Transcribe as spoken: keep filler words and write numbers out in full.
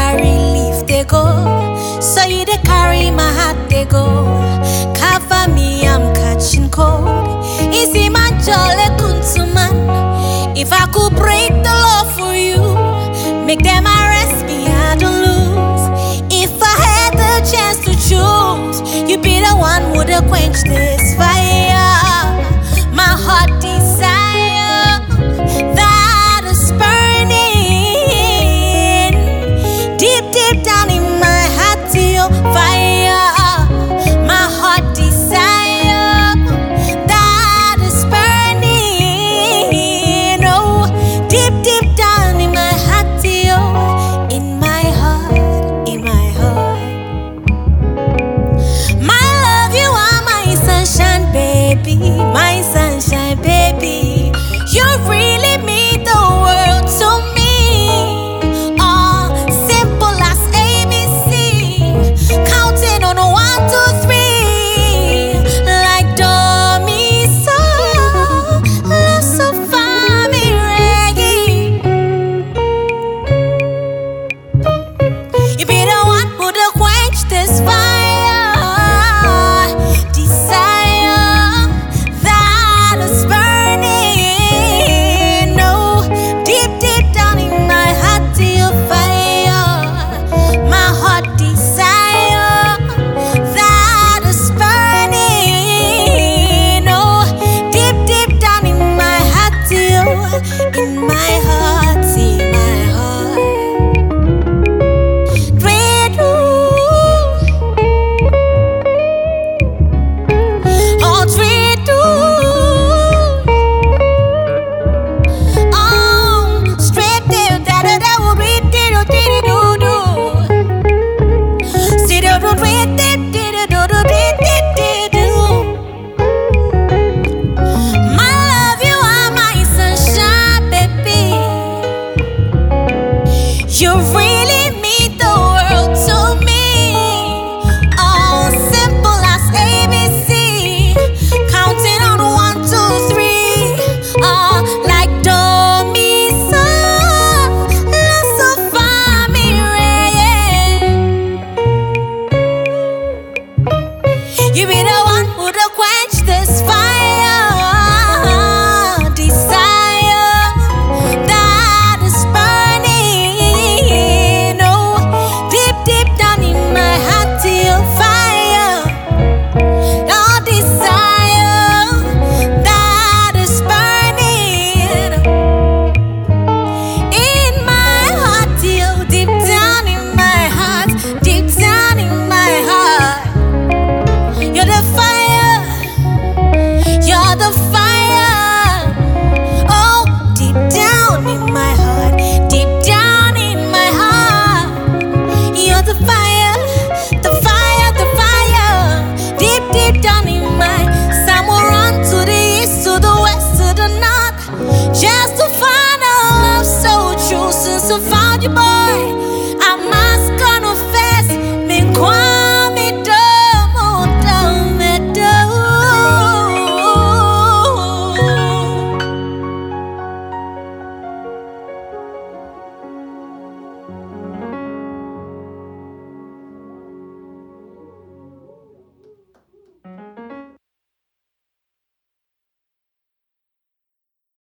relief they go. So you they carry my heart they go. Cover me, I'm catching cold. Easy man, jolly kuntuman. If I could break the law for you, make them arrest me, I don't lose. If I had the chance to choose, you'd be the one who would quench this fire. My heart desire that is burning deep, deep down.